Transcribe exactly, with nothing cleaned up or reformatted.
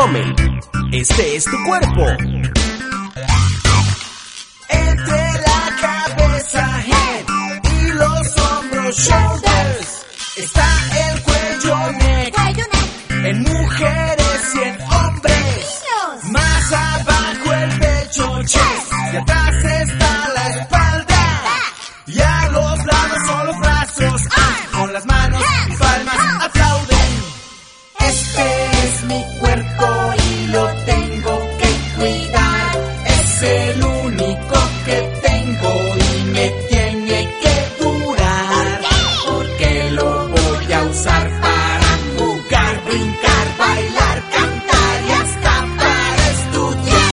abdomen. Este es tu cuerpo. Entre la cabeza, head, y los hombros, shoulders, está el cuello, neck, en mujeres y en hombres. Más abajo el pecho, chest, y atrás está la espalda. Y a los lados son los brazos, con las manos y palmas